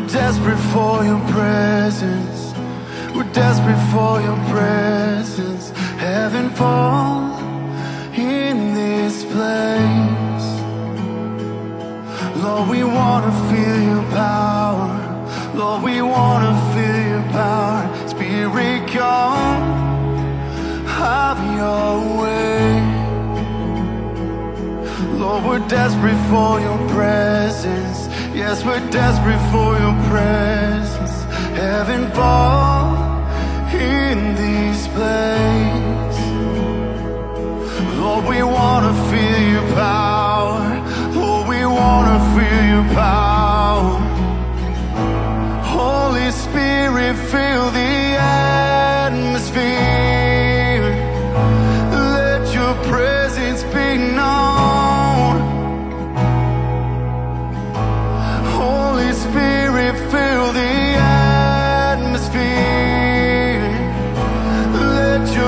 desperate for your presence. We're desperate for your presence. Heaven fall in this place. Lord, we want to feel your power. Lord, we want to feel your power. Spirit, come, have your way. Lord, we're desperate for your presence. Yes, we're desperate for your presence. Heaven fall in this place. Lord, we want to feel your power. Lord, we want to feel your power. Holy Spirit, fill the atmosphere. Let your presence be known. Holy Spirit, fill the atmosphere. Let your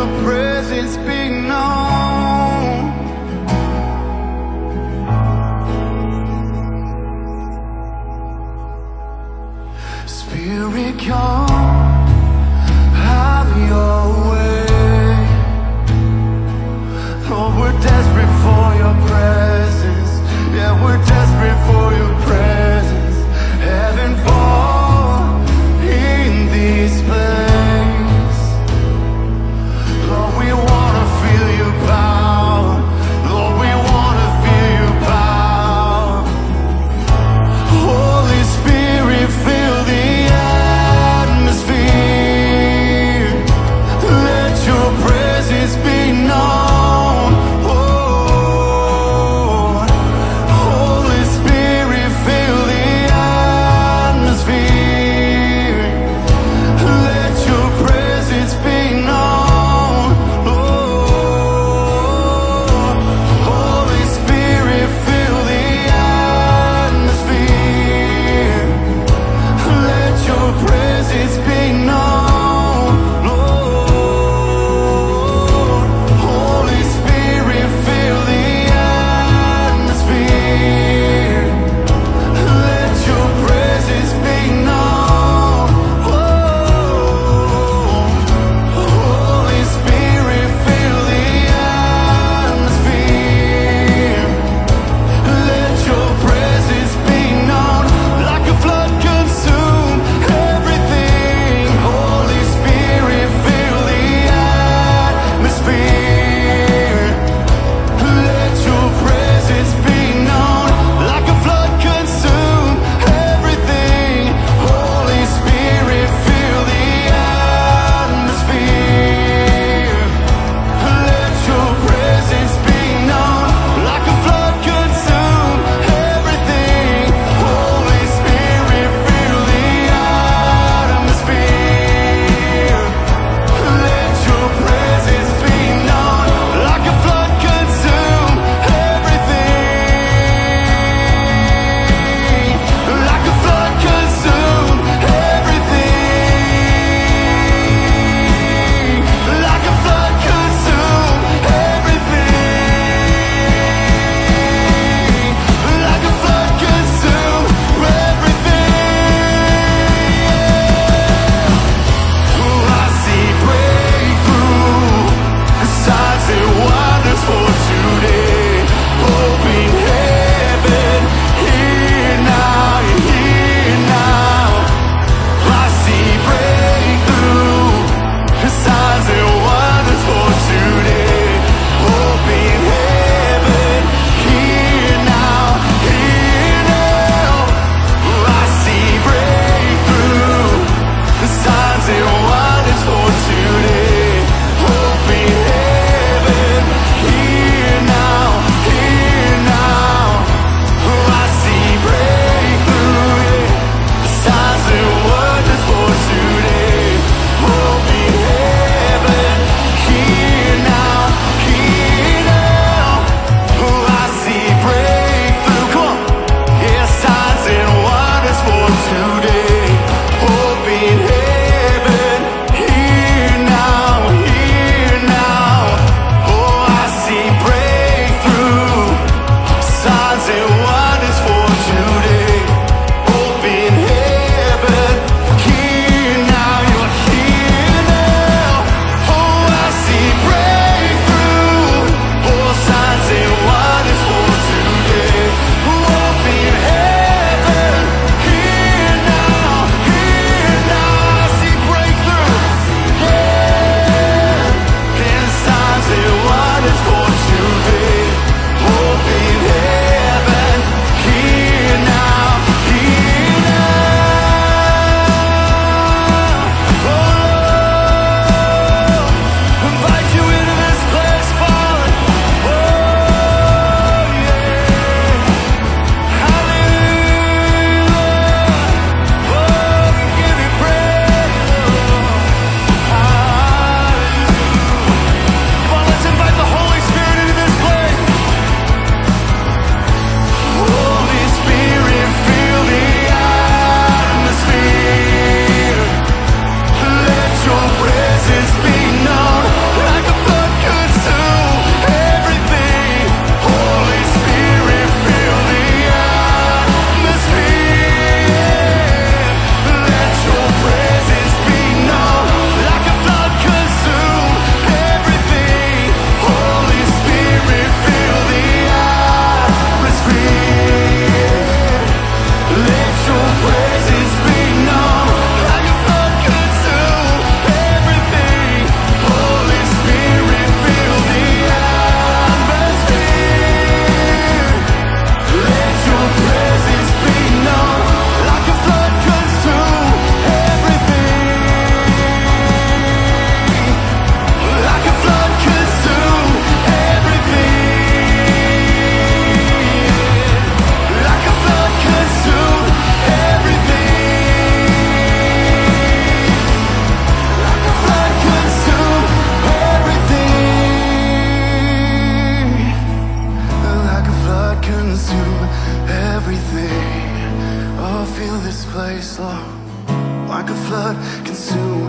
fill this place, Lord, like a flood, consume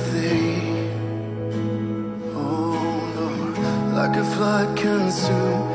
everything. Oh Lord, like a flood, consume